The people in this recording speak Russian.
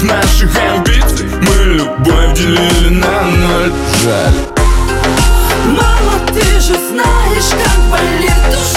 наших амбиций. Мы любовь делили на ноль. Жаль. Мама, ты же знаешь, как болит душа.